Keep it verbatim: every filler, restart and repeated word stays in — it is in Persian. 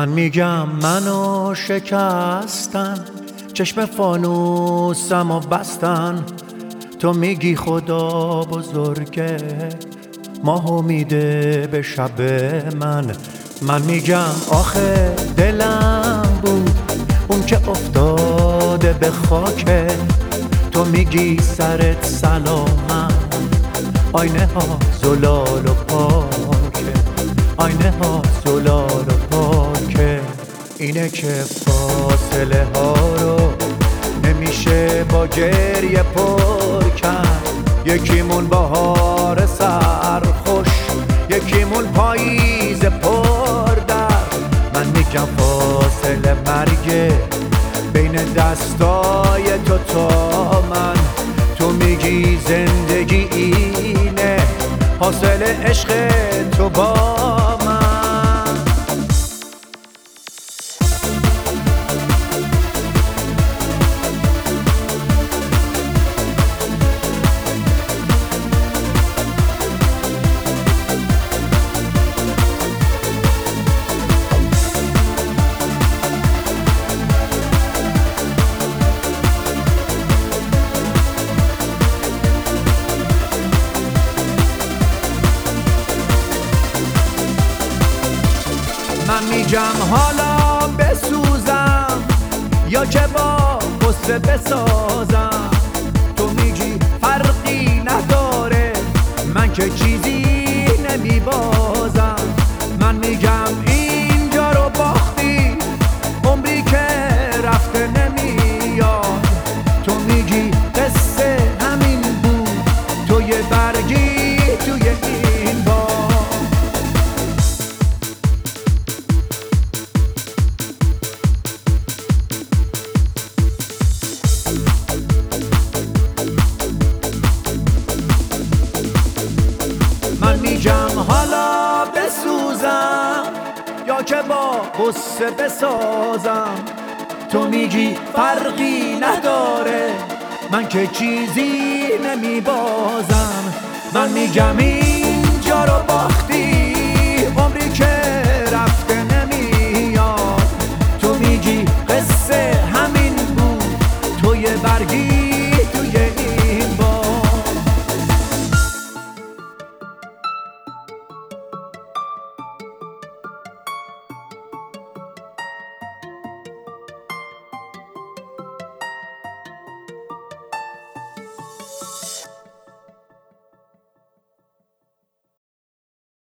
من میگم منو شکستن، چشم فانوسم و بستن. تو میگی خدا بزرگه، ماهو میده به شب من. من میگم آخه دلم بود اون که افتاده به خاکه. تو میگی سرت سلامم، آینه ها زلال و پاکه، آینه ها زلال و پاکه. اینه که فاصله ها رو نمیشه با گریه پر کرد. یکیمون بهار سرخوش، یکیمون پاییز پر درد. من میگم فاصله مرگه بین دستای تو تا من. تو میگی زندگی اینه حاصل عشق تو با من. من میگم حالا بسوزم یا که با غصه بسازم. تو میگی فرقی نداره، من که چیزی نمیبازم. من میگم اینجا رو باختی، عمری که رفته نمیاد. تو میگی قصه همین بود، تو یه برگی توی این باغ. من میگم حالا بسوزم یا که با غصه بسازم. تو میگی فرقی نداره، من که چیزی نمیبازم. من میگم اینجا رو با